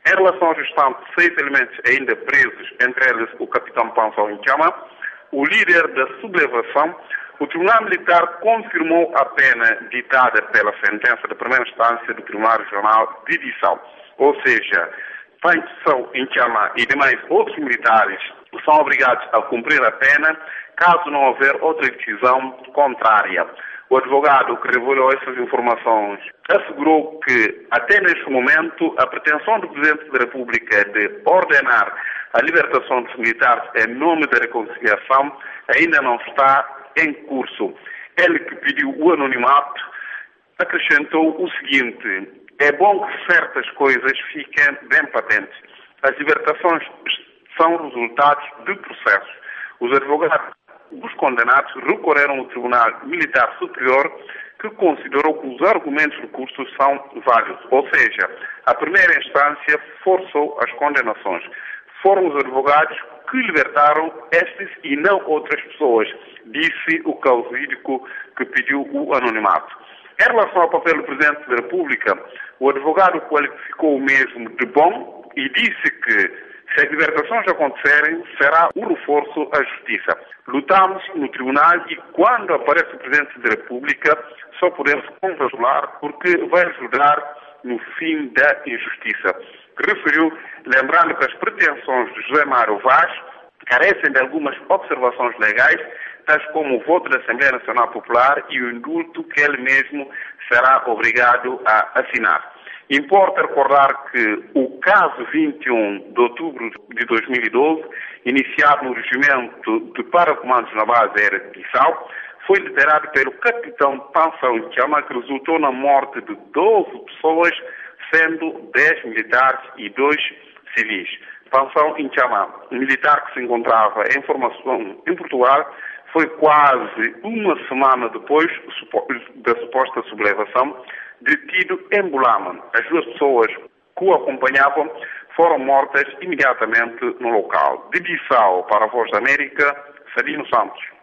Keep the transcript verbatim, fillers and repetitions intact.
Em relação aos restantes seis elementos ainda presos, entre eles o capitão Pansão Inchama, o líder da sublevação, o Tribunal Militar confirmou a pena ditada pela sentença de primeira instância do Tribunal Regional de Bissau. Ou seja, Pansão Inchama e demais outros militares são obrigados a cumprir a pena caso não houver outra decisão contrária. O advogado que revelou essas informações assegurou que, até neste momento, a pretensão do Presidente da República de ordenar a libertação dos militares em nome da reconciliação ainda não está em curso. Ele, que pediu o anonimato, acrescentou o seguinte: é bom que certas coisas fiquem bem patentes. As libertações são resultados de processos. Os advogados dos condenados recorreram ao Tribunal Militar Superior, que considerou que os argumentos do curso são válidos. Ou seja, a primeira instância forçou as condenações. Foram os advogados que libertaram estes e não outras pessoas, disse o causídico que pediu o anonimato. Em relação ao papel do Presidente da República, o advogado qualificou o mesmo de bom e disse que, se as libertações acontecerem, será um reforço à justiça. Lutamos no tribunal e, quando aparece o Presidente da República, só podemos congratular porque vai ajudar no fim da injustiça. Referiu, lembrando que as pretensões de José Mário Vaz carecem de algumas observações legais, tais como o voto da Assembleia Nacional Popular e o indulto que ele mesmo será obrigado a assinar. Importa recordar que o caso vinte e um de outubro de dois mil e doze, iniciado no Regimento de Paracomandos na base aérea de Bissau, foi liderado pelo capitão Pansão Inchama, que resultou na morte de doze pessoas, sendo dez militares e dois civis. Pansão Inchama, militar que se encontrava em formação em Portugal, foi quase uma semana depois da suposta sublevação detido em Bulama. As duas pessoas que o acompanhavam foram mortas imediatamente no local. De Bissau para a Voz da América, Sabino Santos.